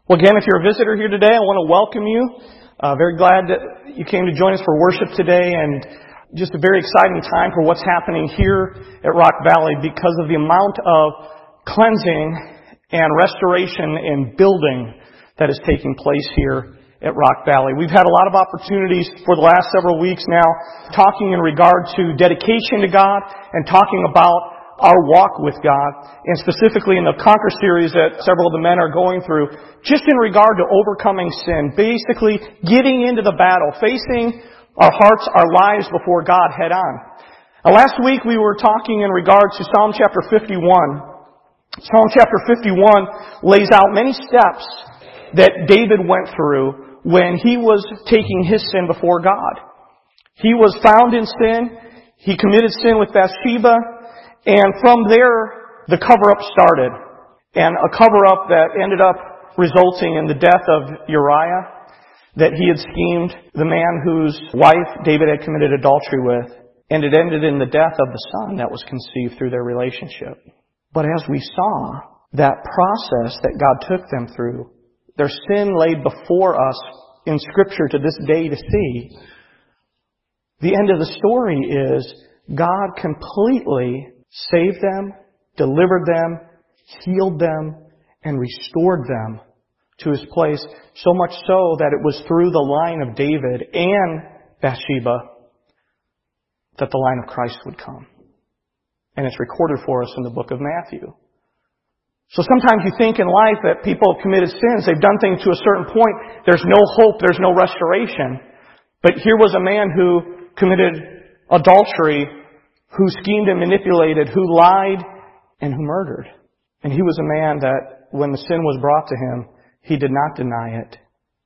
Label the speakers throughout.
Speaker 1: Well, again, if you're a visitor here today, I want to welcome you. Very glad that you came to join us for worship today, and just a very exciting time for what's happening here at Rock Valley because of the amount of cleansing and restoration and building that is taking place here at Rock Valley. We've had a lot of opportunities for the last several weeks now talking in regard to dedication to God and talking about our walk with God, and specifically in the Conquer series that several of the men are going through, just in regard to overcoming sin, basically getting into the battle, facing our hearts, our lives before God head on. Now, last week we were talking in regard to Psalm chapter 51. Psalm chapter 51 lays out many steps that David went through when he was taking his sin before God. He was found in sin. He committed sin with Bathsheba. And from there, the cover-up started. And a cover-up that ended up resulting in the death of Uriah, that he had schemed the man whose wife David had committed adultery with. And it ended in the death of the son that was conceived through their relationship. But as we saw, that process that God took them through, their sin laid before us in Scripture to this day to see, the end of the story is God completely saved them, delivered them, healed them, and restored them to His place, so much so that it was through the line of David and Bathsheba that the line of Christ would come. And it's recorded for us in the book of Matthew. So sometimes you think in life that people have committed sins, they've done things to a certain point, there's no hope, there's no restoration. But here was a man who committed adultery, who schemed and manipulated, who lied, and who murdered. And he was a man that, when the sin was brought to him, he did not deny it.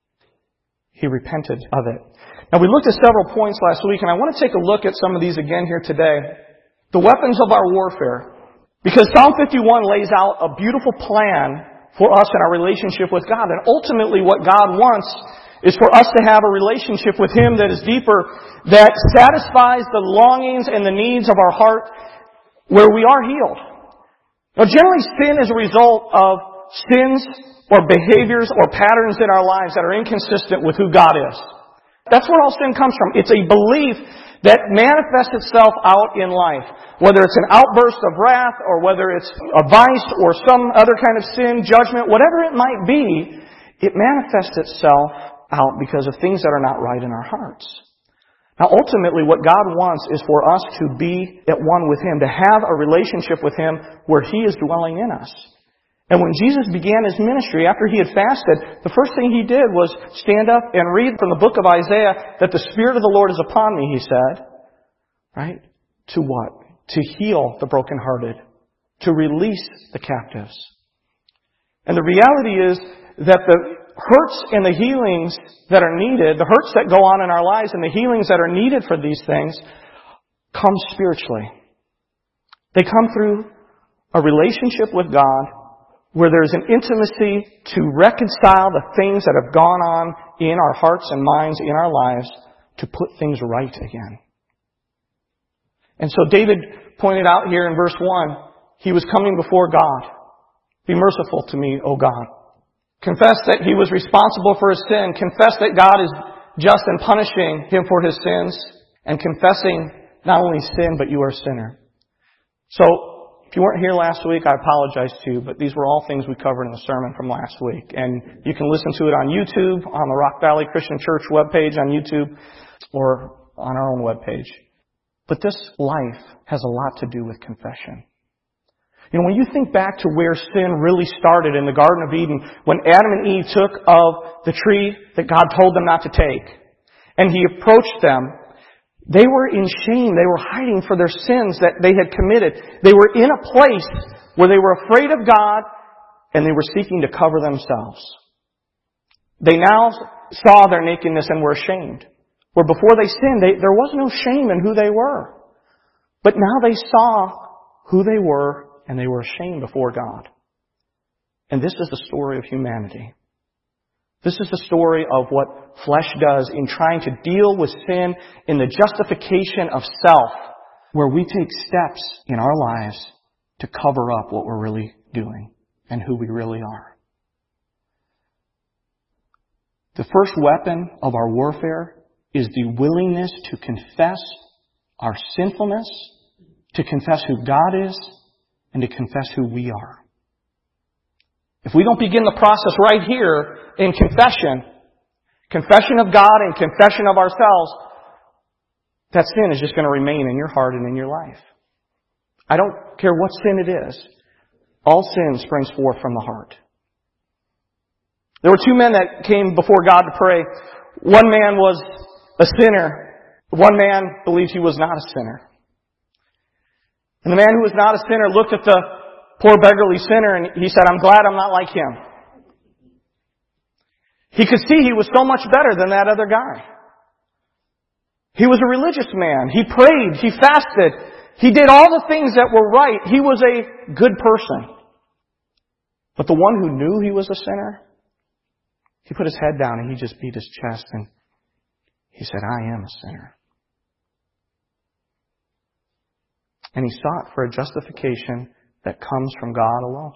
Speaker 1: He repented of it. Now, we looked at several points last week, and I want to take a look at some of these again here today. The weapons of our warfare. Because Psalm 51 lays out a beautiful plan for us in our relationship with God. And ultimately what God wants is for us to have a relationship with Him that is deeper, that satisfies the longings and the needs of our heart where we are healed. Now, generally, sin is a result of sins or behaviors or patterns in our lives that are inconsistent with who God is. That's where all sin comes from. It's a belief that manifests itself out in life. Whether it's an outburst of wrath or whether it's a vice or some other kind of sin, judgment, whatever it might be, it manifests itself out because of things that are not right in our hearts. Now, ultimately, what God wants is for us to be at one with Him, to have a relationship with Him where He is dwelling in us. And when Jesus began His ministry, after He had fasted, the first thing He did was stand up and read from the book of Isaiah that the Spirit of the Lord is upon me, He said. Right? To what? To heal the brokenhearted. To release the captives. And the reality is that the hurts and the healings that are needed, the hurts that go on in our lives and the healings that are needed for these things, come spiritually. They come through a relationship with God where there's an intimacy to reconcile the things that have gone on in our hearts and minds, in our lives, to put things right again. And so David pointed out here in verse 1, he was coming before God. Be merciful to me, O God. Confess that he was responsible for his sin. Confess that God is just in punishing him for his sins. And confessing not only sin, but you are a sinner. So, if you weren't here last week, I apologize to you, but these were all things we covered in the sermon from last week. And you can listen to it on YouTube, on the Rock Valley Christian Church webpage on YouTube, or on our own webpage. But this life has a lot to do with confession. You know, when you think back to where sin really started in the Garden of Eden, when Adam and Eve took of the tree that God told them not to take, and He approached them, they were in shame. They were hiding for their sins that they had committed. They were in a place where they were afraid of God, and they were seeking to cover themselves. They now saw their nakedness and were ashamed. Where before they sinned, there was no shame in who they were. But now they saw who they were, and they were ashamed before God. And this is the story of humanity. This is the story of what flesh does in trying to deal with sin in the justification of self, where we take steps in our lives to cover up what we're really doing and who we really are. The first weapon of our warfare is the willingness to confess our sinfulness, to confess who God is, and to confess who we are. If we don't begin the process right here in confession of God and confession of ourselves, that sin is just going to remain in your heart and in your life. I don't care what sin it is. All sin springs forth from the heart. There were two men that came before God to pray. One man was a sinner. One man believed he was not a sinner. And the man who was not a sinner looked at the poor beggarly sinner and he said, I'm glad I'm not like him. He could see he was so much better than that other guy. He was a religious man. He prayed. He fasted. He did all the things that were right. He was a good person. But the one who knew he was a sinner, he put his head down and he just beat his chest and he said, I am a sinner. And he sought for a justification that comes from God alone.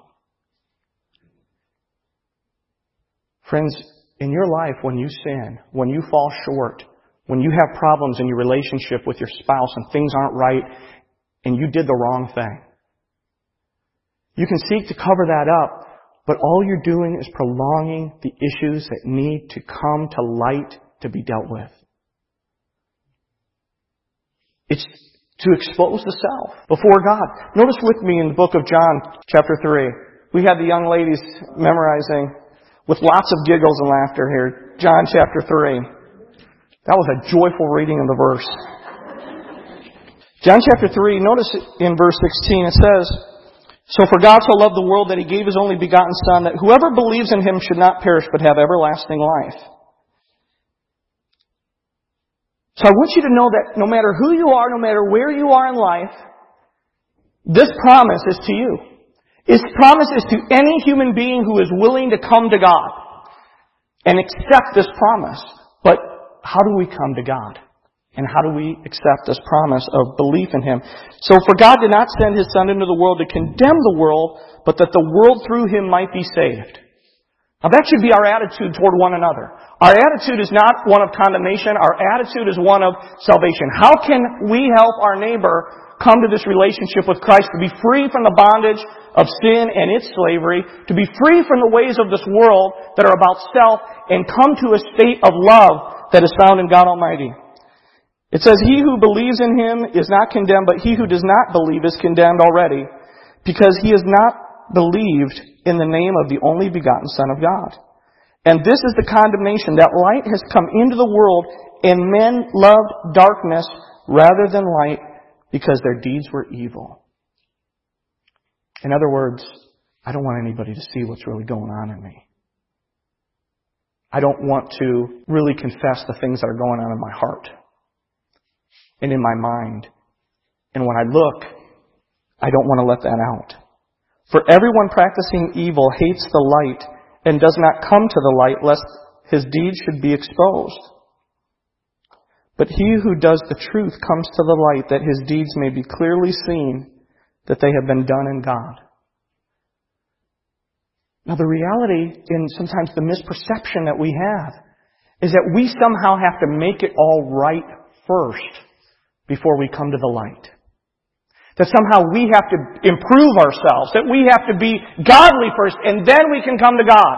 Speaker 1: Friends, in your life, when you sin, when you fall short, when you have problems in your relationship with your spouse and things aren't right and you did the wrong thing, you can seek to cover that up, but all you're doing is prolonging the issues that need to come to light to be dealt with. It's to expose the self before God. Notice with me in the book of John, chapter 3. We had the young ladies memorizing with lots of giggles and laughter here. John chapter 3. That was a joyful reading of the verse. John chapter 3, notice in verse 16, it says, So for God so loved the world that He gave His only begotten Son, that whoever believes in Him should not perish but have everlasting life. So I want you to know that no matter who you are, no matter where you are in life, this promise is to you. This promise is to any human being who is willing to come to God and accept this promise. But how do we come to God? And how do we accept this promise of belief in Him? So for God did not send His Son into the world to condemn the world, but that the world through Him might be saved. Now that should be our attitude toward one another. Our attitude is not one of condemnation. Our attitude is one of salvation. How can we help our neighbor come to this relationship with Christ, to be free from the bondage of sin and its slavery, to be free from the ways of this world that are about self, and come to a state of love that is found in God Almighty? It says, He who believes in Him is not condemned, but he who does not believe is condemned already, because he has not believed in the name of the only begotten Son of God. And this is the condemnation, that light has come into the world, and men loved darkness rather than light, because their deeds were evil. In other words, I don't want anybody to see what's really going on in me. I don't want to really confess the things that are going on in my heart and in my mind. And when I look, I don't want to let that out. For everyone practicing evil hates the light and does not come to the light, lest his deeds should be exposed. But he who does the truth comes to the light, that his deeds may be clearly seen, that they have been done in God. Now the reality, in sometimes the misperception that we have, is that we somehow have to make it all right first before we come to the light. That somehow we have to improve ourselves, that we have to be godly first, and then we can come to God.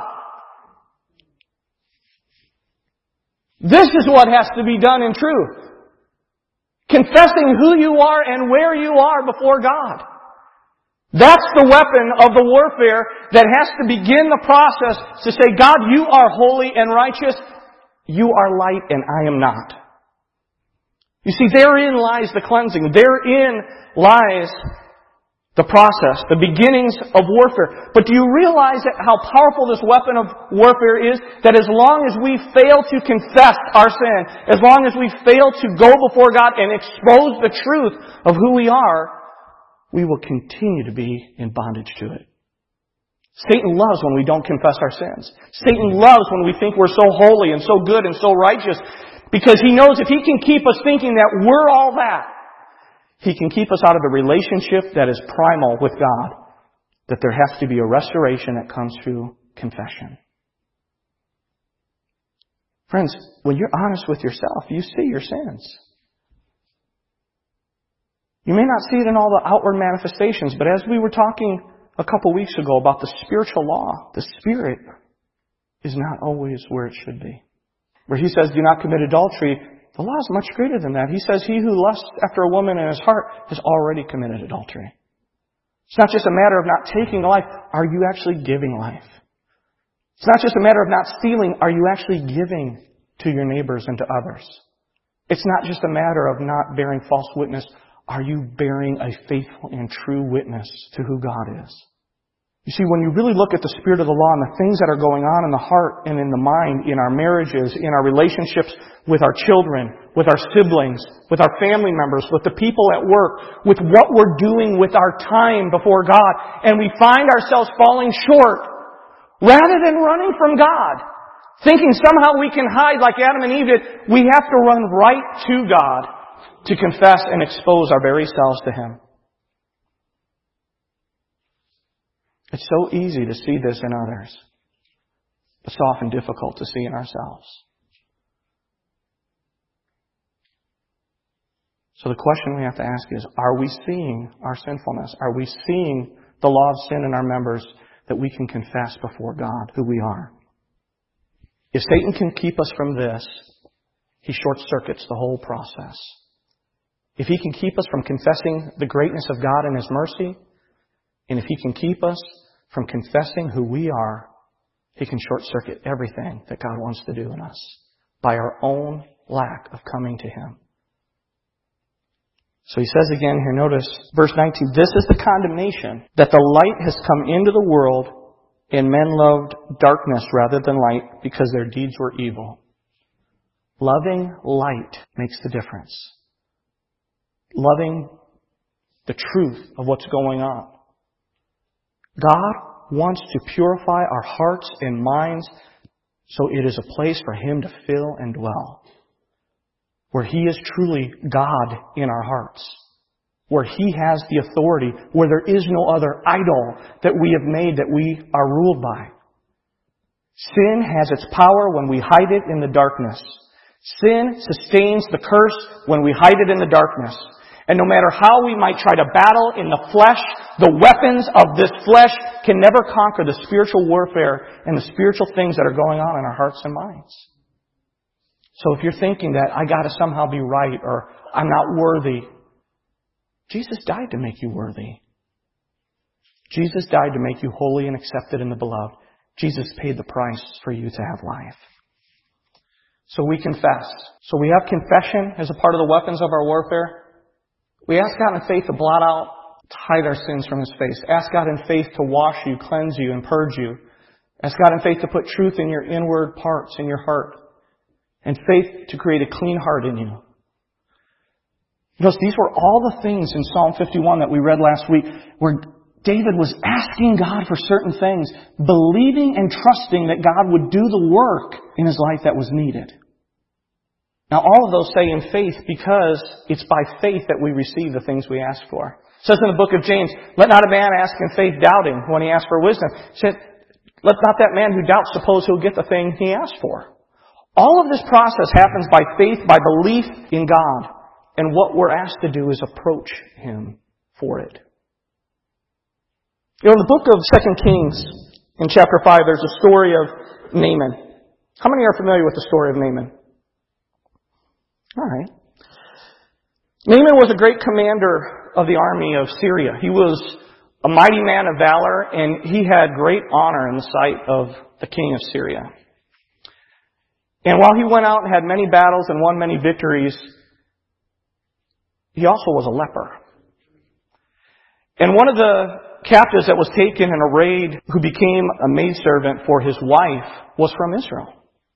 Speaker 1: This is what has to be done in truth. Confessing who you are and where you are before God. That's the weapon of the warfare that has to begin the process to say, God, you are holy and righteous. You are light and I am not. You see, therein lies the cleansing. Therein lies the process, the beginnings of warfare. But do you realize that how powerful this weapon of warfare is? That as long as we fail to confess our sin, as long as we fail to go before God and expose the truth of who we are, we will continue to be in bondage to it. Satan loves when we don't confess our sins. Satan loves when we think we're so holy and so good and so righteous, because he knows if he can keep us thinking that we're all that, he can keep us out of the relationship that is primal with God, that there has to be a restoration that comes through confession. Friends, when you're honest with yourself, you see your sins. You may not see it in all the outward manifestations, but as we were talking a couple weeks ago about the spiritual law, the spirit is not always where it should be. Where he says, do not commit adultery, the law is much greater than that. He says, he who lusts after a woman in his heart has already committed adultery. It's not just a matter of not taking life. Are you actually giving life? It's not just a matter of not stealing. Are you actually giving to your neighbors and to others? It's not just a matter of not bearing false witness. Are you bearing a faithful and true witness to who God is? You see, when you really look at the spirit of the law and the things that are going on in the heart and in the mind, in our marriages, in our relationships with our children, with our siblings, with our family members, with the people at work, with what we're doing with our time before God, and we find ourselves falling short, rather than running from God, thinking somehow we can hide like Adam and Eve did, we have to run right to God to confess and expose our very selves to Him. It's so easy to see this in others. It's often difficult to see in ourselves. So the question we have to ask is, are we seeing our sinfulness? Are we seeing the law of sin in our members that we can confess before God who we are? If Satan can keep us from this, he short-circuits the whole process. If he can keep us from confessing the greatness of God and His mercy, and if he can keep us from confessing who we are, he can short-circuit everything that God wants to do in us by our own lack of coming to Him. So he says again here, notice verse 19, this is the condemnation, that the light has come into the world, and men loved darkness rather than light because their deeds were evil. Loving light makes the difference. Loving the truth of what's going on. God wants to purify our hearts and minds so it is a place for Him to fill and dwell. Where He is truly God in our hearts. Where He has the authority. Where there is no other idol that we have made that we are ruled by. Sin has its power when we hide it in the darkness. Sin sustains the curse when we hide it in the darkness. And no matter how we might try to battle in the flesh, the weapons of this flesh can never conquer the spiritual warfare and the spiritual things that are going on in our hearts and minds. So if you're thinking that I got to somehow be right or I'm not worthy, Jesus died to make you worthy. Jesus died to make you holy and accepted in the beloved. Jesus paid the price for you to have life. So we confess. So we have confession as a part of the weapons of our warfare. We ask God in faith to blot out, to hide our sins from His face. Ask God in faith to wash you, cleanse you, and purge you. Ask God in faith to put truth in your inward parts, in your heart. And faith to create a clean heart in you. Notice these were all the things in Psalm 51 that we read last week, where David was asking God for certain things, believing and trusting that God would do the work in his life that was needed. Now, all of those say in faith because it's by faith that we receive the things we ask for. It says in the book of James, let not a man ask in faith doubting when he asks for wisdom. It said, let not that man who doubts suppose he'll get the thing he asked for. All of this process happens by faith, by belief in God. And what we're asked to do is approach Him for it. You know, in the book of 2 Kings, in chapter 5, there's a story of Naaman. How many are familiar with the story of Naaman? All right. Naaman was a great commander of the army of Syria. He was a mighty man of valor, and he had great honor in the sight of the king of Syria. And while he went out and had many battles and won many victories, he also was a leper. And one of the captives that was taken in a raid, who became a maidservant for his wife, was from Israel.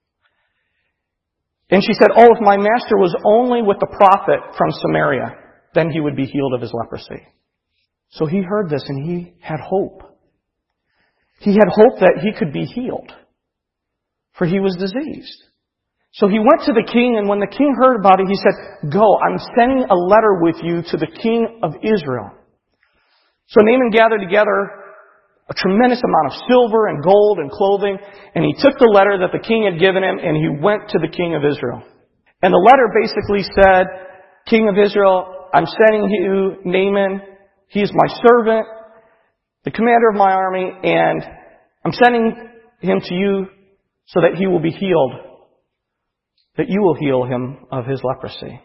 Speaker 1: And she said, if my master was only with the prophet from Samaria, then he would be healed of his leprosy. So he heard this and he had hope. He had hope that he could be healed, for he was diseased. So he went to the king, and when the king heard about it, he said, go, I'm sending a letter with you to the king of Israel. So Naaman gathered together a tremendous amount of silver and gold and clothing. And he took the letter that the king had given him and he went to the king of Israel. And the letter basically said, King of Israel, I'm sending you Naaman. He is my servant, the commander of my army, and I'm sending him to you so that he will be healed, that you will heal him of his leprosy.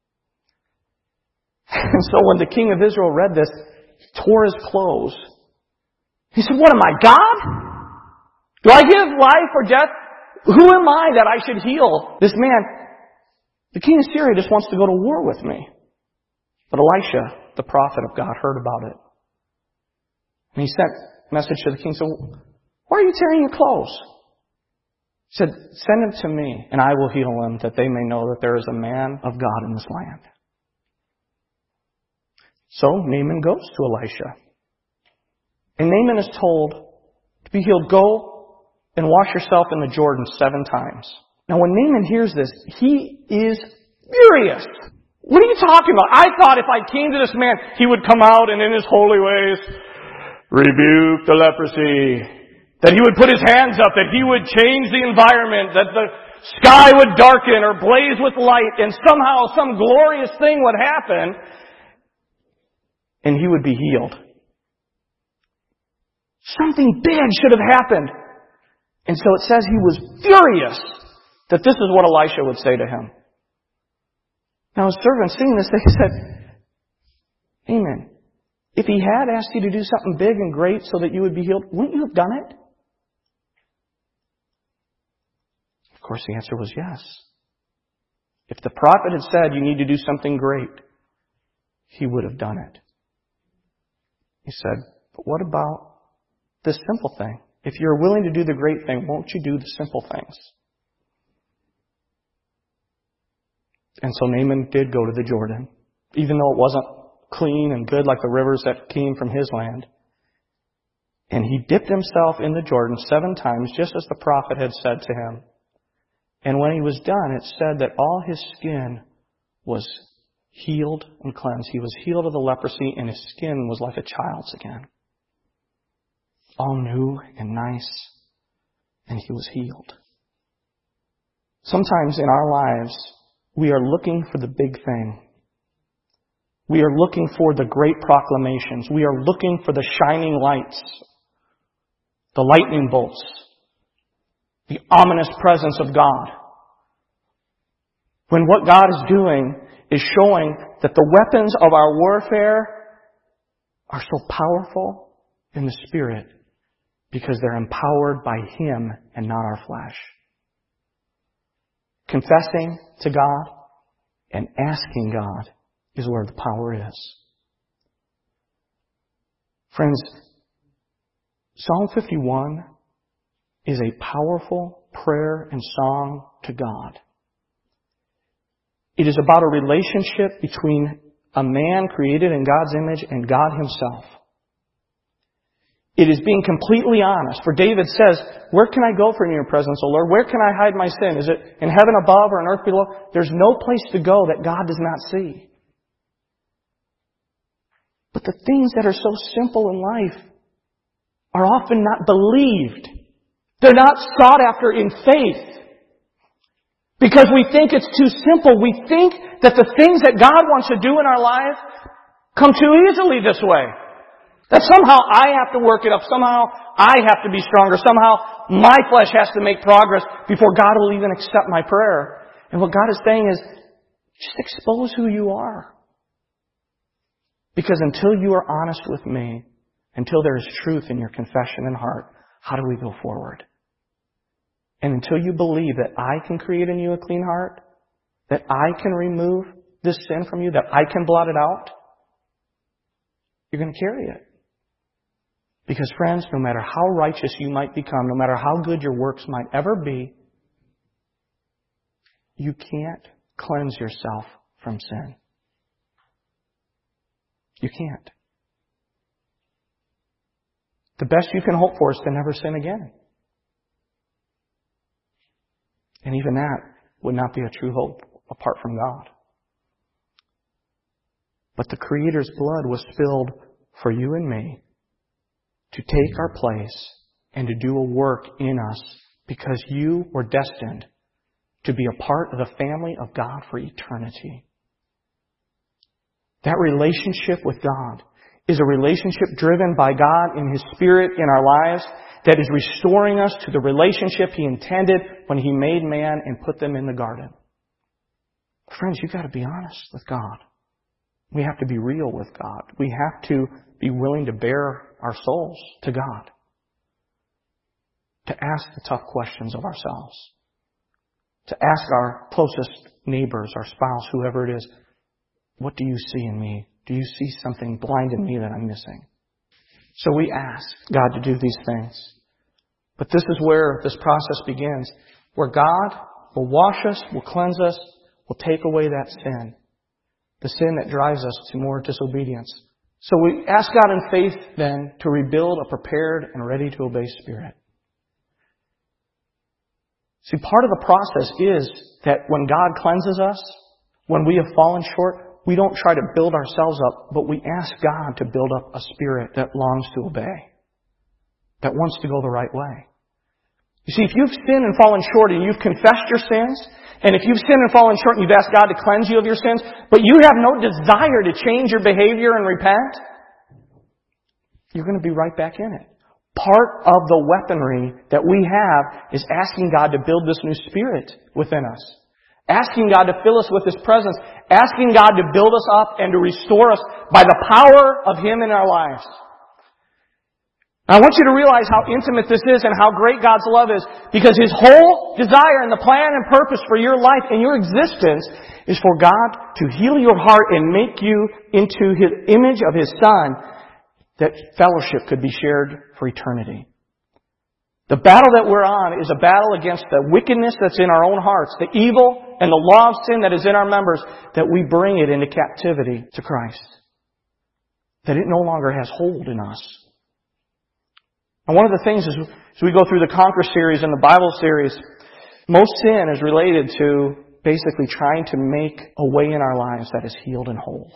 Speaker 1: And so when the king of Israel read this, he tore his clothes. He said, what am I, God? Do I give life or death? Who am I that I should heal this man? The king of Syria just wants to go to war with me. But Elisha, the prophet of God, heard about it. And he sent a message to the king. So, why are you tearing your clothes? He said, send him to me and I will heal him, that they may know that there is a man of God in this land. So Naaman goes to Elisha. And Naaman is told to be healed, go and wash yourself in the Jordan 7 times. Now when Naaman hears this, he is furious. What are you talking about? I thought if I came to this man, he would come out and in his holy ways rebuke the leprosy. That he would put his hands up, that he would change the environment, that the sky would darken or blaze with light, and somehow some glorious thing would happen, and he would be healed. Something big should have happened. And so it says he was furious that this is what Elisha would say to him. Now his servant seeing this, they said, Amen. If he had asked you to do something big and great so that you would be healed, wouldn't you have done it? Of course the answer was yes. If the prophet had said you need to do something great, he would have done it. He said, but what about this simple thing? If you're willing to do the great thing, won't you do the simple things? And so Naaman did go to the Jordan, even though it wasn't clean and good like the rivers that came from his land. And he dipped himself in the Jordan 7 times, just as the prophet had said to him. And when he was done, it said that all his skin was healed and cleansed. He was healed of the leprosy, and his skin was like a child's again. All new and nice, and he was healed. Sometimes in our lives, we are looking for the big thing. We are looking for the great proclamations. We are looking for the shining lights, the lightning bolts, the ominous presence of God. When what God is doing is showing that the weapons of our warfare are so powerful in the Spirit because they're empowered by Him and not our flesh. Confessing to God and asking God is where the power is. Friends, Psalm 51 is a powerful prayer and song to God. It is about a relationship between a man created in God's image and God Himself. It is being completely honest. For David says, where can I go from your presence, O Lord? Where can I hide my sin? Is it in heaven above or on earth below? There's no place to go that God does not see. But the things that are so simple in life are often not believed. They're not sought after in faith. Because we think it's too simple. We think that the things that God wants to do in our life come too easily this way. That somehow I have to work it up. Somehow I have to be stronger. Somehow my flesh has to make progress before God will even accept my prayer. And what God is saying is, just expose who you are. Because until you are honest with me, until there is truth in your confession and heart, how do we go forward? And until you believe that I can create in you a clean heart, that I can remove this sin from you, that I can blot it out, you're going to carry it. Because friends, no matter how righteous you might become, no matter how good your works might ever be, you can't cleanse yourself from sin. You can't. The best you can hope for is to never sin again. And even that would not be a true hope apart from God. But the Creator's blood was spilled for you and me to take our place and to do a work in us because you were destined to be a part of the family of God for eternity. That relationship with God is a relationship driven by God in His Spirit in our lives that is restoring us to the relationship He intended when He made man and put them in the garden. Friends, you've got to be honest with God. We have to be real with God. We have to be willing to bare our souls to God. To ask the tough questions of ourselves. To ask our closest neighbors, our spouse, whoever it is, what do you see in me? Do you see something blind in me that I'm missing? So we ask God to do these things. But this is where this process begins, where God will wash us, will cleanse us, will take away that sin. The sin that drives us to more disobedience. So we ask God in faith then to rebuild a prepared and ready to obey spirit. See, part of the process is that when God cleanses us, when we have fallen short, we don't try to build ourselves up, but we ask God to build up a spirit that longs to obey, that wants to go the right way. You see, if you've sinned and fallen short and you've confessed your sins, and if you've sinned and fallen short and you've asked God to cleanse you of your sins, but you have no desire to change your behavior and repent, you're going to be right back in it. Part of the weaponry that we have is asking God to build this new spirit within us. Asking God to fill us with His presence. Asking God to build us up and to restore us by the power of Him in our lives. I want you to realize how intimate this is and how great God's love is, because His whole desire and the plan and purpose for your life and your existence is for God to heal your heart and make you into His image of His Son, that fellowship could be shared for eternity. The battle that we're on is a battle against the wickedness that's in our own hearts, the evil and the law of sin that is in our members, that we bring it into captivity to Christ. That it no longer has hold in us. And one of the things is, as we go through the Conquer series and the Bible series, most sin is related to basically trying to make a way in our lives that is healed and whole.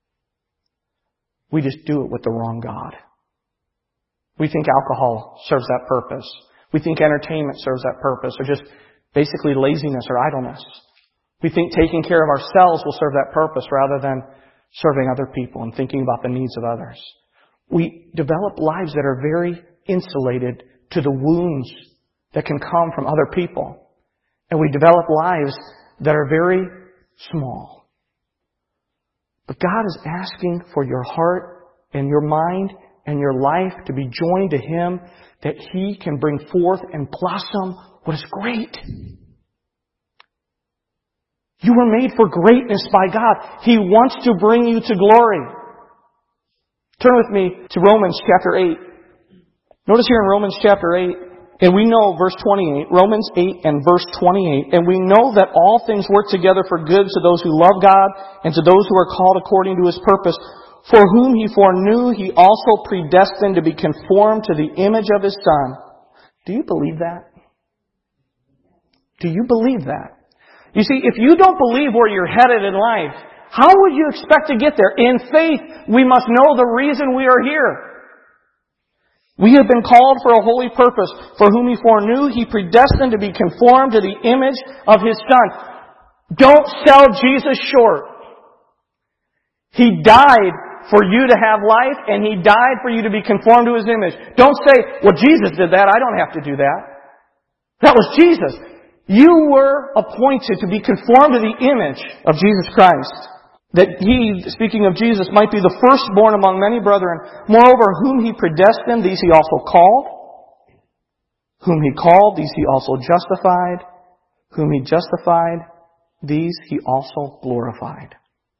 Speaker 1: We just do it with the wrong God. We think alcohol serves that purpose. We think entertainment serves that purpose, or just basically laziness or idleness. We think taking care of ourselves will serve that purpose rather than serving other people and thinking about the needs of others. We develop lives that are very insulated to the wounds that can come from other people. And we develop lives that are very small. But God is asking for your heart and your mind and your life to be joined to Him, that He can bring forth and blossom what is great. You were made for greatness by God. He wants to bring you to glory. Turn with me to Romans chapter 8. Notice here in Romans chapter 8, and we know verse 28, Romans 8 and verse 28, and we know that all things work together for good to those who love God and to those who are called according to His purpose. For whom He foreknew, He also predestined to be conformed to the image of His Son. Do you believe that? Do you believe that? You see, if you don't believe where you're headed in life, how would you expect to get there? In faith, we must know the reason we are here. We have been called for a holy purpose. For whom He foreknew, He predestined to be conformed to the image of His Son. Don't sell Jesus short. He died for you to have life, and He died for you to be conformed to His image. Don't say, well, Jesus did that, I don't have to do that. That was Jesus. You were appointed to be conformed to the image of Jesus Christ. That He, speaking of Jesus, might be the firstborn among many brethren. Moreover, whom He predestined, these He also called. Whom He called, these He also justified. Whom He justified, these He also glorified.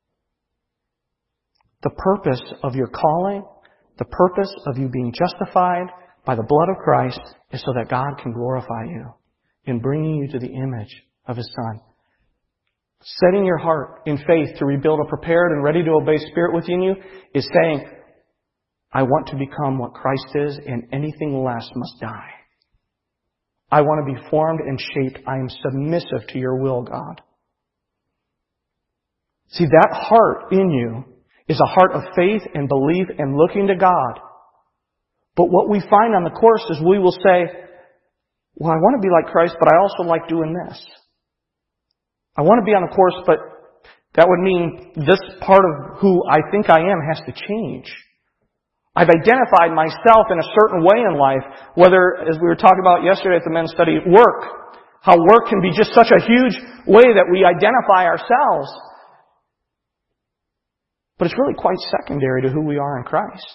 Speaker 1: The purpose of your calling, the purpose of you being justified by the blood of Christ is so that God can glorify you in bringing you to the image of His Son. Setting your heart in faith to rebuild a prepared and ready to obey spirit within you is saying, I want to become what Christ is, and anything less must die. I want to be formed and shaped. I am submissive to your will, God. See, that heart in you is a heart of faith and belief and looking to God But what we find on the course is we will say, well, I want to be like Christ, but I also like doing this. I want to be on the course, but that would mean this part of who I think I am has to change. I've identified myself in a certain way in life, whether, as we were talking about yesterday at the men's study, work. How work can be just such a huge way that we identify ourselves. But it's really quite secondary to who we are in Christ.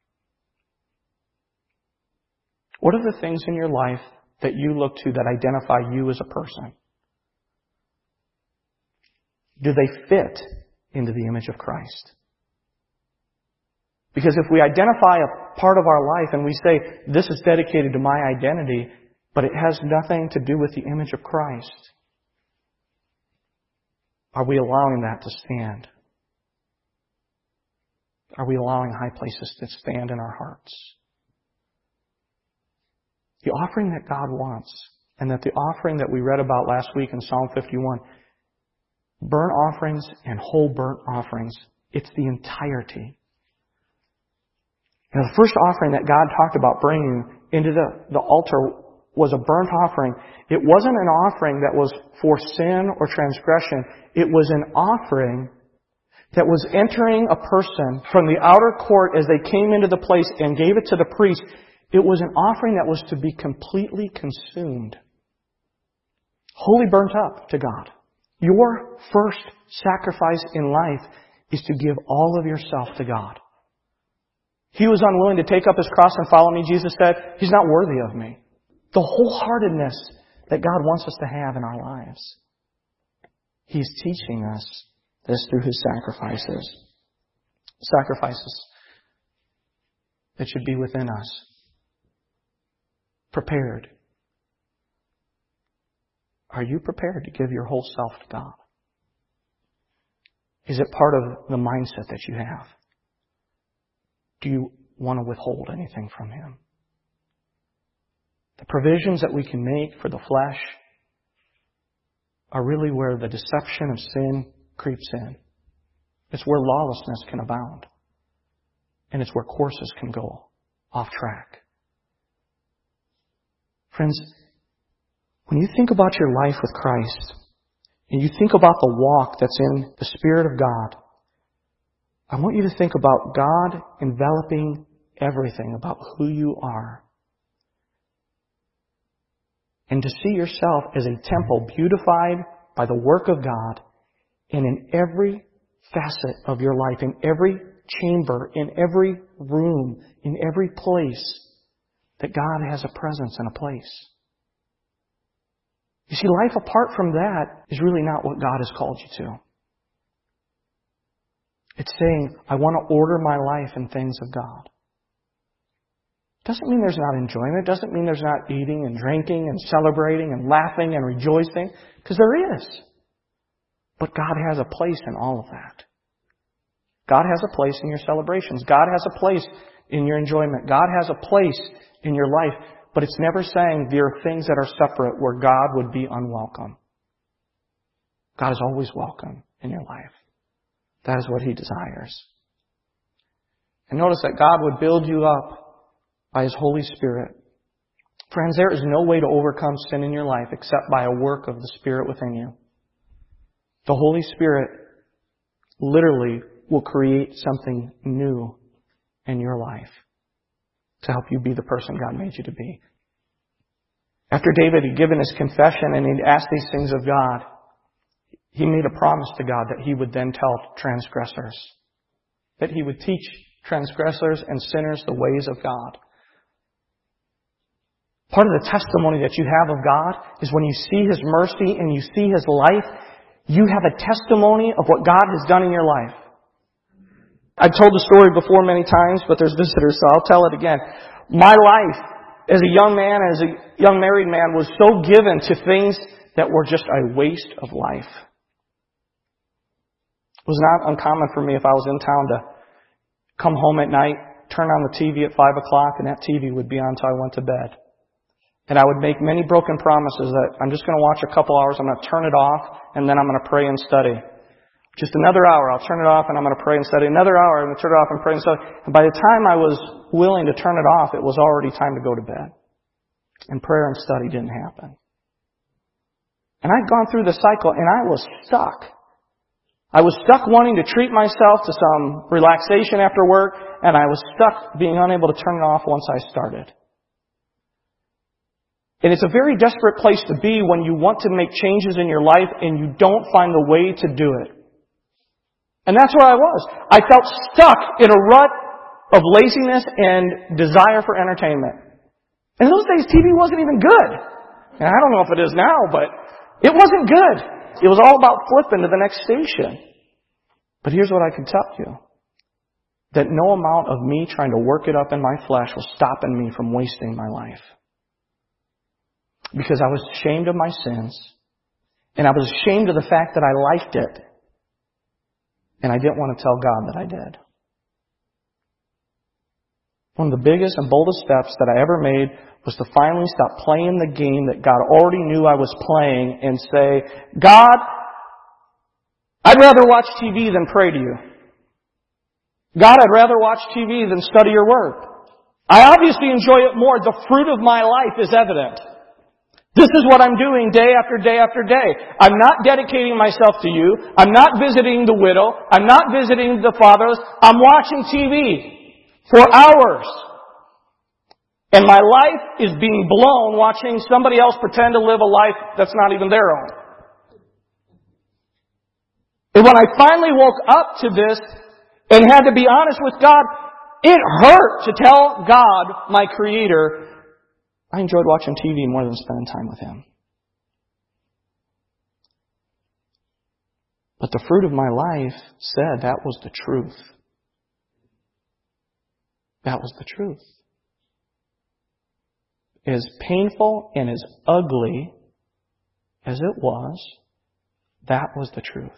Speaker 1: What are the things in your life that you look to that identify you as a person? Do they fit into the image of Christ? Because if we identify a part of our life and we say, this is dedicated to my identity, but it has nothing to do with the image of Christ, are we allowing that to stand? Are we allowing high places to stand in our hearts? The offering that God wants, and that the offering that we read about last week in Psalm 51, burnt offerings and whole burnt offerings, it's the entirety. Now, the first offering that God talked about bringing into the altar was a burnt offering. It wasn't an offering that was for sin or transgression. It was an offering that was entering a person from the outer court as they came into the place and gave it to the priest. It was an offering that was to be completely consumed. Wholly burnt up to God. Your first sacrifice in life is to give all of yourself to God. He was unwilling to take up His cross and follow me, Jesus said, He's not worthy of me. The wholeheartedness that God wants us to have in our lives. He's teaching us this through His sacrifices. Sacrifices that should be within us. Prepared. Are you prepared to give your whole self to God? Is it part of the mindset that you have? Do you want to withhold anything from Him? The provisions that we can make for the flesh are really where the deception of sin creeps in. It's where lawlessness can abound. And it's where courses can go off track. Friends, when you think about your life with Christ, and you think about the walk that's in the Spirit of God, I want you to think about God enveloping everything about who you are. And to see yourself as a temple beautified by the work of God, and in every facet of your life, in every chamber, in every room, in every place, that God has a presence and a place. You see, life apart from that is really not what God has called you to. It's saying, I want to order my life in things of God. Doesn't mean there's not enjoyment. Doesn't mean there's not eating and drinking and celebrating and laughing and rejoicing. Because there is. But God has a place in all of that. God has a place in your celebrations. God has a place in your enjoyment. God has a place in your life. But it's never saying there are things that are separate where God would be unwelcome. God is always welcome in your life. That is what He desires. And notice that God would build you up by His Holy Spirit. Friends, there is no way to overcome sin in your life except by a work of the Spirit within you. The Holy Spirit literally will create something new in your life to help you be the person God made you to be. After David had given his confession and he'd asked these things of God, he made a promise to God that he would then tell transgressors, that he would teach transgressors and sinners the ways of God. Part of the testimony that you have of God is when you see His mercy and you see His life, you have a testimony of what God has done in your life. I've told the story before many times, but there's visitors, so I'll tell it again. My life as a young man, as a young married man, was so given to things that were just a waste of life. It was not uncommon for me if I was in town to come home at night, turn on the TV at 5 o'clock, and that TV would be on until I went to bed. And I would make many broken promises that I'm just going to watch a couple hours, I'm going to turn it off, and then I'm going to pray and study. Just another hour, I'll turn it off and I'm going to pray and study. Another hour, I'm going to turn it off and pray and study. And by the time I was willing to turn it off, it was already time to go to bed. And prayer and study didn't happen. And I'd gone through the cycle and I was stuck. I was stuck wanting to treat myself to some relaxation after work, and I was stuck being unable to turn it off once I started. And it's a very desperate place to be when you want to make changes in your life and you don't find the way to do it. And that's where I was. I felt stuck in a rut of laziness and desire for entertainment. In those days, TV wasn't even good. And I don't know if it is now, but it wasn't good. It was all about flipping to the next station. But here's what I can tell you. That no amount of me trying to work it up in my flesh was stopping me from wasting my life. Because I was ashamed of my sins. And I was ashamed of the fact that I liked it. And I didn't want to tell God that I did. One of the biggest and boldest steps that I ever made was to finally stop playing the game that God already knew I was playing and say, God, I'd rather watch TV than pray to you. God, I'd rather watch TV than study your word. I obviously enjoy it more. The fruit of my life is evident. This is what I'm doing day after day after day. I'm not dedicating myself to you. I'm not visiting the widow. I'm not visiting the fatherless. I'm watching TV for hours. And my life is being blown watching somebody else pretend to live a life that's not even their own. And when I finally woke up to this and had to be honest with God, it hurt to tell God, my Creator, I enjoyed watching TV more than spending time with Him. But the fruit of my life said that was the truth. That was the truth. As painful and as ugly as it was, that was the truth.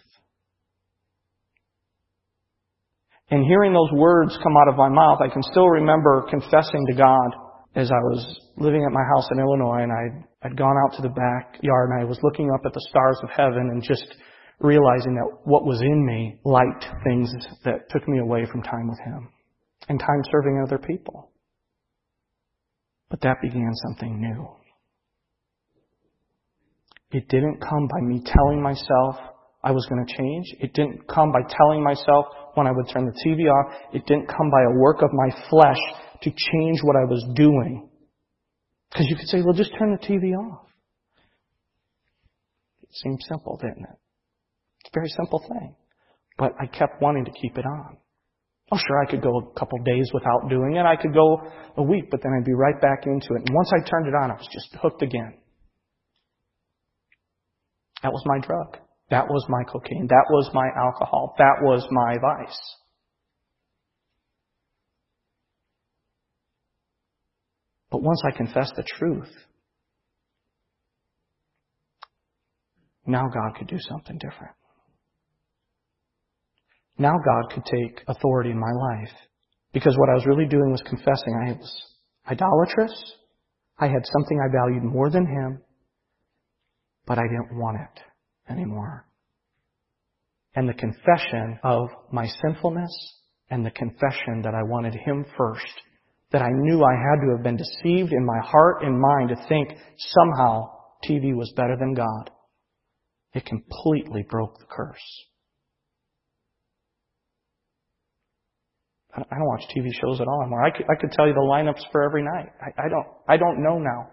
Speaker 1: And hearing those words come out of my mouth, I can still remember confessing to God as I was living at my house in Illinois, and I'd gone out to the backyard and I was looking up at the stars of heaven and just realizing that what was in me liked things that took me away from time with Him and time serving other people. But that began something new. It didn't come by me telling myself I was going to change. It didn't come by telling myself when I would turn the TV off. It didn't come by a work of my flesh to change what I was doing. Because you could say, well, just turn the TV off. It seemed simple, didn't it? It's a very simple thing. But I kept wanting to keep it on. Oh, sure, I could go a couple days without doing it. I could go a week, but then I'd be right back into it. And once I turned it on, I was just hooked again. That was my drug. That was my cocaine. That was my alcohol. That was my vice. But once I confessed the truth, now God could do something different. Now God could take authority in my life. Because what I was really doing was confessing I was idolatrous. I had something I valued more than Him. But I didn't want it anymore. And the confession of my sinfulness and the confession that I wanted Him first, that I knew I had to have been deceived in my heart and mind to think somehow TV was better than God, it completely broke the curse. I don't watch TV shows at all anymore. I could tell you the lineups for every night. I don't know now.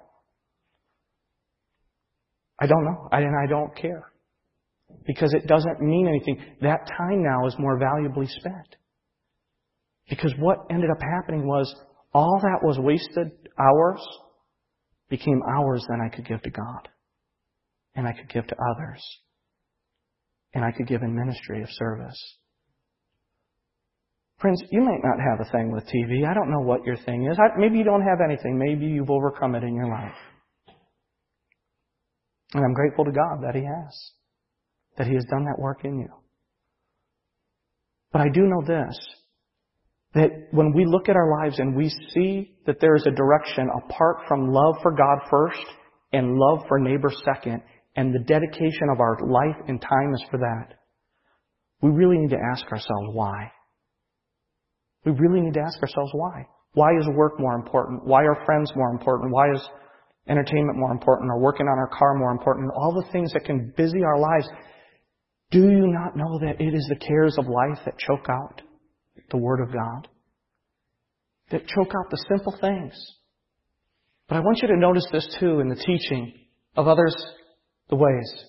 Speaker 1: I don't know. And I don't care. Because it doesn't mean anything. That time now is more valuably spent. Because what ended up happening was all that was wasted hours became hours that I could give to God. And I could give to others. And I could give in ministry of service. Friends, you might not have a thing with TV. I don't know what your thing is. Maybe you don't have anything. Maybe you've overcome it in your life. And I'm grateful to God that He has. That He has done that work in you. But I do know this. That when we look at our lives and we see that there is a direction apart from love for God first and love for neighbor second, and the dedication of our life and time is for that, we really need to ask ourselves why. We really need to ask ourselves why. Why is work more important? Why are friends more important? Why is entertainment more important? Or working on our car more important? All the things that can busy our lives. Do you not know that it is the cares of life that choke out the Word of God? That choke out the simple things. But I want you to notice this too in the teaching of others, the ways.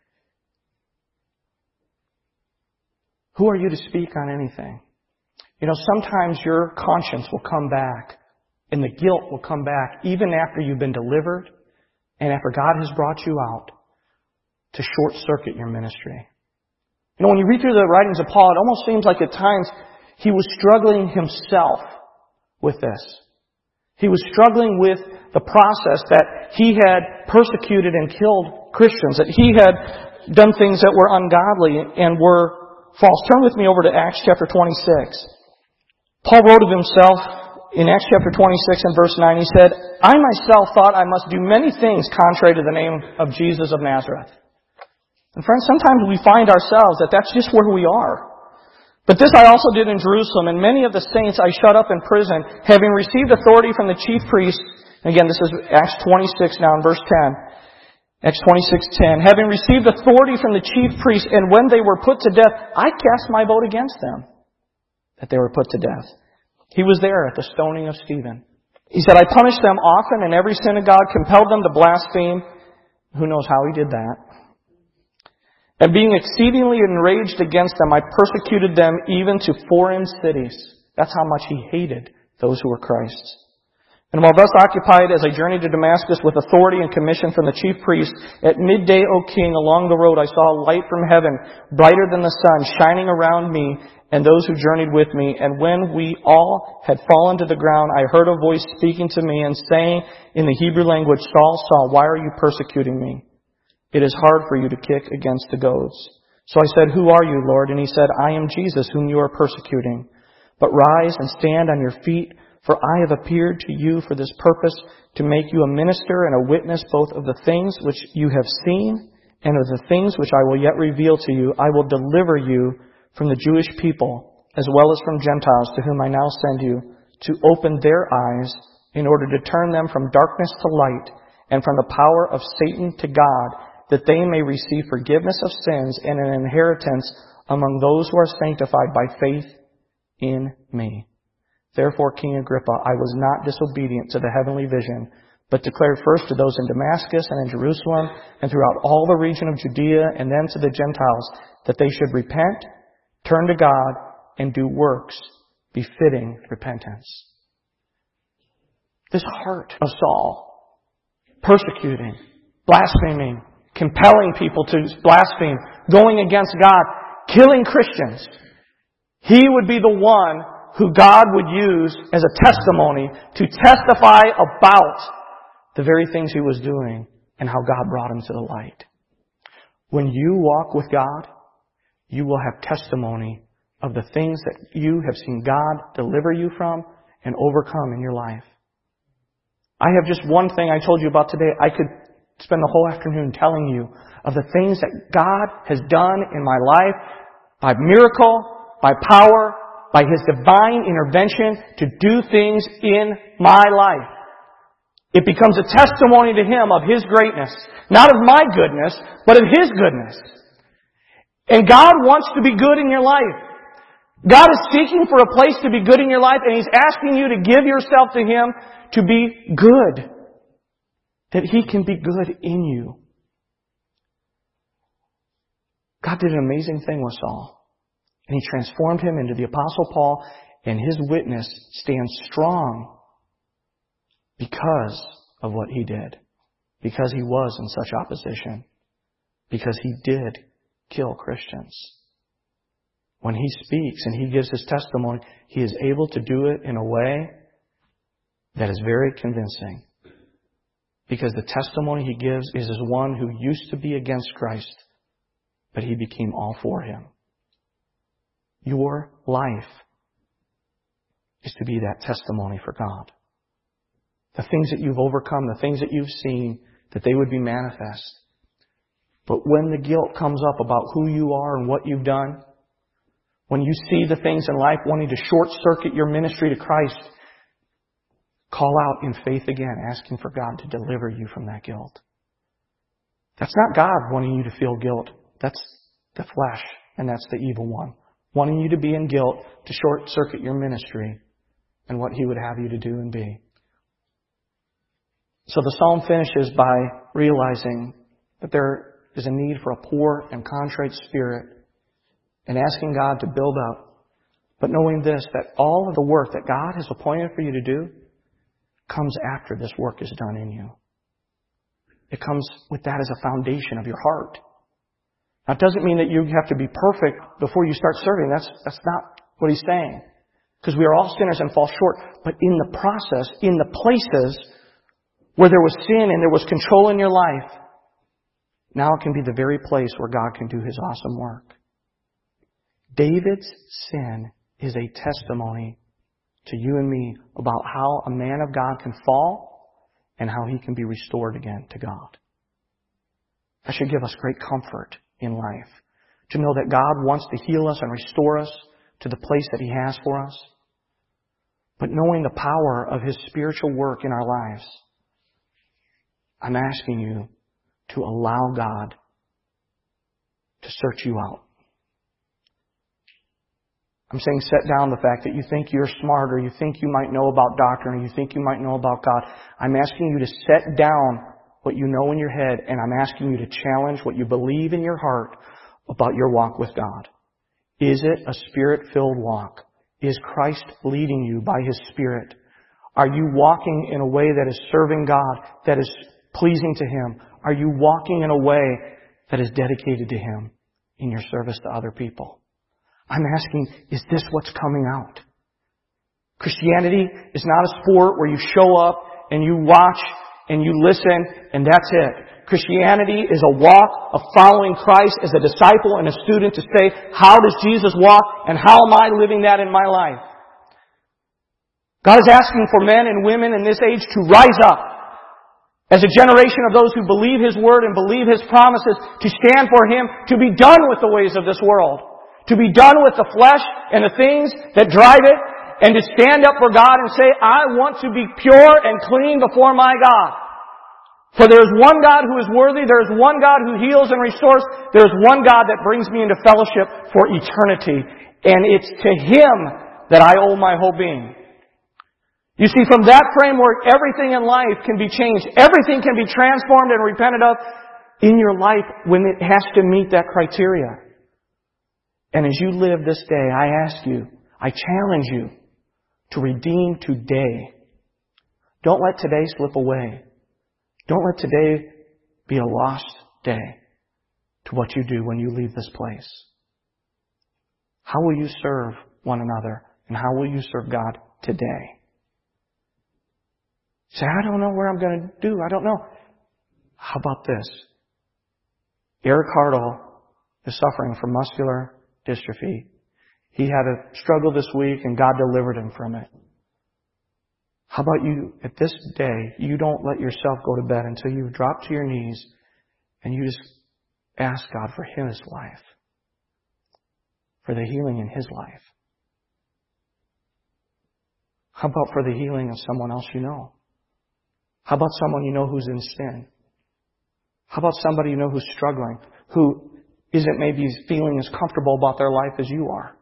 Speaker 1: Who are you to speak on anything? You know, sometimes your conscience will come back and the guilt will come back even after you've been delivered and after God has brought you out to short-circuit your ministry. You know, when you read through the writings of Paul, it almost seems like at times he was struggling himself with this. He was struggling with the process that he had persecuted and killed Christians, that he had done things that were ungodly and were false. Turn with me over to Acts chapter 26. Paul wrote of himself in Acts chapter 26 and verse 9. He said, I myself thought I must do many things contrary to the name of Jesus of Nazareth. And friends, sometimes we find ourselves that that's just where we are. But this I also did in Jerusalem, and many of the saints I shut up in prison, having received authority from the chief priests. Again, this is Acts 26 now in verse 10. Acts 26:10. Having received authority from the chief priests, and when they were put to death, I cast my vote against them, that they were put to death. He was there at the stoning of Stephen. He said, I punished them often in every synagogue, compelled them to blaspheme. Who knows how he did that? And being exceedingly enraged against them, I persecuted them even to foreign cities. That's how much he hated those who were Christ's. And while thus occupied as I journeyed to Damascus with authority and commission from the chief priest, at midday, O king, along the road I saw a light from heaven, brighter than the sun, shining around me and those who journeyed with me. And when we all had fallen to the ground, I heard a voice speaking to me and saying in the Hebrew language, Saul, Saul, why are you persecuting me? It is hard for you to kick against the goads. So I said, Who are you, Lord? And he said, I am Jesus, whom you are persecuting. But rise and stand on your feet, for I have appeared to you for this purpose, to make you a minister and a witness both of the things which you have seen and of the things which I will yet reveal to you. I will deliver you from the Jewish people, as well as from Gentiles, to whom I now send you, to open their eyes in order to turn them from darkness to light and from the power of Satan to God, that they may receive forgiveness of sins and an inheritance among those who are sanctified by faith in me. Therefore, King Agrippa, I was not disobedient to the heavenly vision, but declared first to those in Damascus and in Jerusalem and throughout all the region of Judea and then to the Gentiles, that they should repent, turn to God, and do works befitting repentance. This heart of Saul, persecuting, blaspheming, compelling people to blaspheme, going against God, killing Christians, he would be the one who God would use as a testimony to testify about the very things he was doing and how God brought him to the light. When you walk with God, you will have testimony of the things that you have seen God deliver you from and overcome in your life. I have just one thing I told you about today. I could spend the whole afternoon telling you of the things that God has done in my life by miracle, by power, by His divine intervention to do things in my life. It becomes a testimony to Him of His greatness. Not of my goodness, but of His goodness. And God wants to be good in your life. God is seeking for a place to be good in your life, and He's asking you to give yourself to Him to be good. That He can be good in you. God did an amazing thing with Saul. And He transformed him into the Apostle Paul, and his witness stands strong because of what he did. Because he was in such opposition. Because he did kill Christians. When he speaks and he gives his testimony, he is able to do it in a way that is very convincing. Because the testimony he gives is as one who used to be against Christ, but he became all for Him. Your life is to be that testimony for God. The things that you've overcome, the things that you've seen, that they would be manifest. But when the guilt comes up about who you are and what you've done, When you see the things in life wanting to short-circuit your ministry to Christ, call out in faith again, asking for God to deliver you from that guilt. That's not God wanting you to feel guilt. That's the flesh, and that's the evil one. Wanting you to be in guilt to short-circuit your ministry and what He would have you to do and be. So the psalm finishes by realizing that there is a need for a poor and contrite spirit and asking God to build up, but knowing this, that all of the work that God has appointed for you to do comes after this work is done in you. It comes with that as a foundation of your heart. Now, it doesn't mean that you have to be perfect before you start serving. That's not what he's saying. Because we are all sinners and fall short. But in the process, in the places where there was sin and there was control in your life, now it can be the very place where God can do His awesome work. David's sin is a testimony to you and me about how a man of God can fall and how he can be restored again to God. That should give us great comfort in life, to know that God wants to heal us and restore us to the place that He has for us. But knowing the power of His spiritual work in our lives, I'm asking you to allow God to search you out. I'm saying set down the fact that you think you're smart, or you think you might know about doctrine, or you think you might know about God. I'm asking you to set down what you know in your head, and I'm asking you to challenge what you believe in your heart about your walk with God. Is it a Spirit-filled walk? Is Christ leading you by His Spirit? Are you walking in a way that is serving God, that is pleasing to Him? Are you walking in a way that is dedicated to Him in your service to other people? I'm asking, is this what's coming out? Christianity is not a sport where you show up and you watch and you listen and that's it. Christianity is a walk of following Christ as a disciple and a student to say, how does Jesus walk and how am I living that in my life? God is asking for men and women in this age to rise up as a generation of those who believe His Word and believe His promises, to stand for Him, to be done with the ways of this world, to be done with the flesh and the things that drive it, and to stand up for God and say, I want to be pure and clean before my God. For there is one God who is worthy, there is one God who heals and restores, there is one God that brings me into fellowship for eternity, and it's to Him that I owe my whole being. You see, from that framework, everything in life can be changed. Everything can be transformed and repented of in your life when it has to meet that criteria. And as you live this day, I ask you, I challenge you to redeem today. Don't let today slip away. Don't let today be a lost day to what you do when you leave this place. How will you serve one another? And how will you serve God today? Say, I don't know where I'm going to do. I don't know. How about this? Eric Hartle is suffering from muscular dystrophy. He had a struggle this week and God delivered him from it. How about you, at this day, you don't let yourself go to bed until you drop to your knees and you just ask God for His life, for the healing in His life. How about for the healing of someone else you know? How about someone you know who's in sin? How about somebody you know who's struggling, who isn't maybe feeling as comfortable about their life as you are?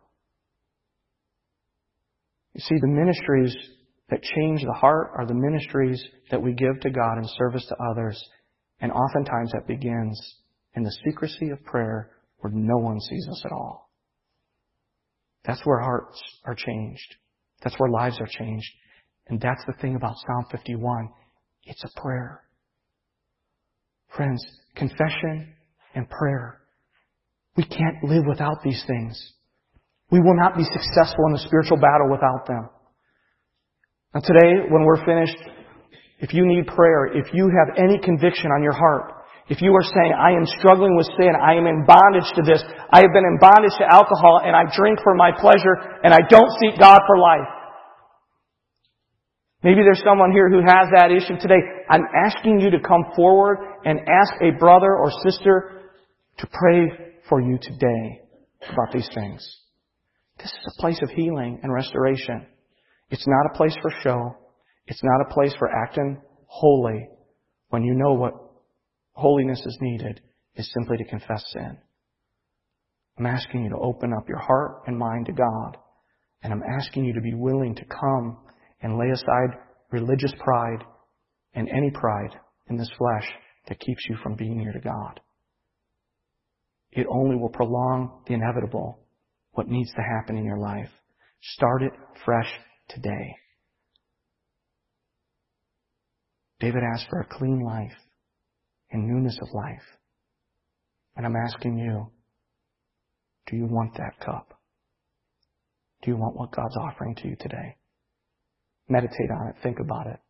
Speaker 1: You see, the ministries that change the heart are the ministries that we give to God in service to others. And oftentimes that begins in the secrecy of prayer where no one sees us at all. That's where hearts are changed. That's where lives are changed. And that's the thing about Psalm 51. It's a prayer. Friends, confession and prayer. We can't live without these things. We will not be successful in the spiritual battle without them. Now today, when we're finished, if you need prayer, if you have any conviction on your heart, if you are saying, I am struggling with sin, I am in bondage to this, I have been in bondage to alcohol, and I drink for my pleasure, and I don't seek God for life. Maybe there's someone here who has that issue today. I'm asking you to come forward and ask a brother or sister to pray for you today about these things. This is a place of healing and restoration. It's not a place for show. It's not a place for acting holy when you know what holiness is needed is simply to confess sin. I'm asking you to open up your heart and mind to God. And I'm asking you to be willing to come and lay aside religious pride and any pride in this flesh that keeps you from being near to God. It only will prolong the inevitable, what needs to happen in your life. Start it fresh today. David asked for a clean life and newness of life. And I'm asking you, do you want that cup? Do you want what God's offering to you today? Meditate on it. Think about it.